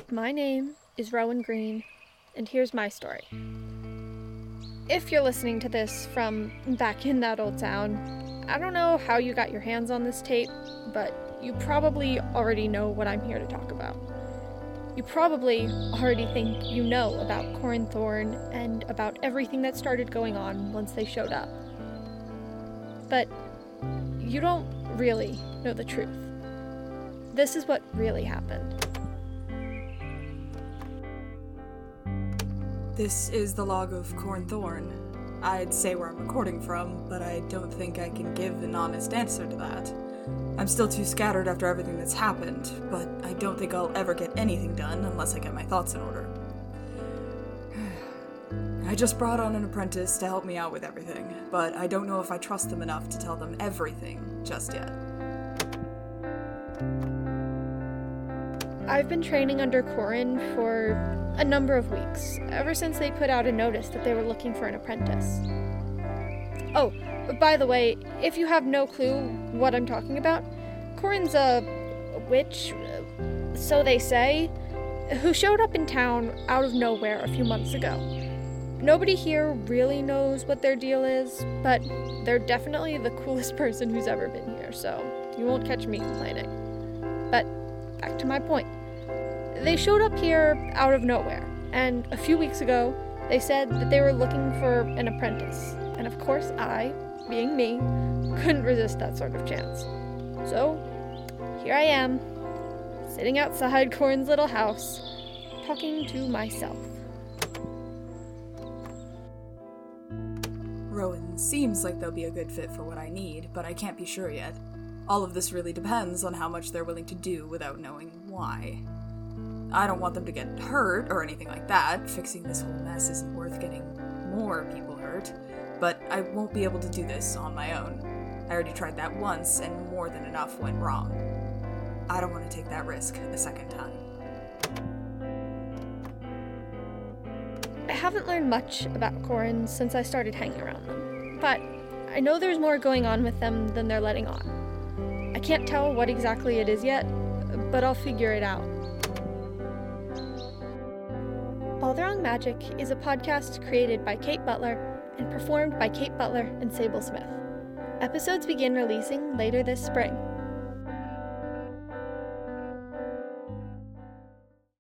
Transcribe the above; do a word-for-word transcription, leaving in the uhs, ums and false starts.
My name is Rowan Green, and here's my story. If you're listening to this from back in that old town, I don't know how you got your hands on this tape, but you probably already know what I'm here to talk about. You probably already think you know about Corin Thorne and about everything that started going on once they showed up. But you don't really know the truth. This is what really happened. This is the log of Corin Thorne. I'd say where I'm recording from, but I don't think I can give an honest answer to that. I'm still too scattered after everything that's happened, but I don't think I'll ever get anything done unless I get my thoughts in order. I just brought on an apprentice to help me out with everything, but I don't know if I trust them enough to tell them everything just yet. I've been training under Corin for a number of weeks, ever since they put out a notice that they were looking for an apprentice. Oh, by the way, if you have no clue what I'm talking about, Corin's a witch, so they say, who showed up in town out of nowhere a few months ago. Nobody here really knows what their deal is, but they're definitely the coolest person who's ever been here, so you won't catch me complaining. But back to my point. They showed up here out of nowhere, and a few weeks ago, they said that they were looking for an apprentice. And of course I, being me, couldn't resist that sort of chance. So, here I am, sitting outside Corin's little house, talking to myself. Rowan seems like they'll be a good fit for what I need, but I can't be sure yet. All of this really depends on how much they're willing to do without knowing why. I don't want them to get hurt or anything like that. Fixing this whole mess isn't worth getting more people hurt. But I won't be able to do this on my own. I already tried that once, and more than enough went wrong. I don't want to take that risk a second time. I haven't learned much about Corin since I started hanging around them, but I know there's more going on with them than they're letting on. I can't tell what exactly it is yet, but I'll figure it out. All the Wrong Magic is a podcast created by Kate Butler and performed by Kate Butler and Sable Smith. Episodes begin releasing later this spring.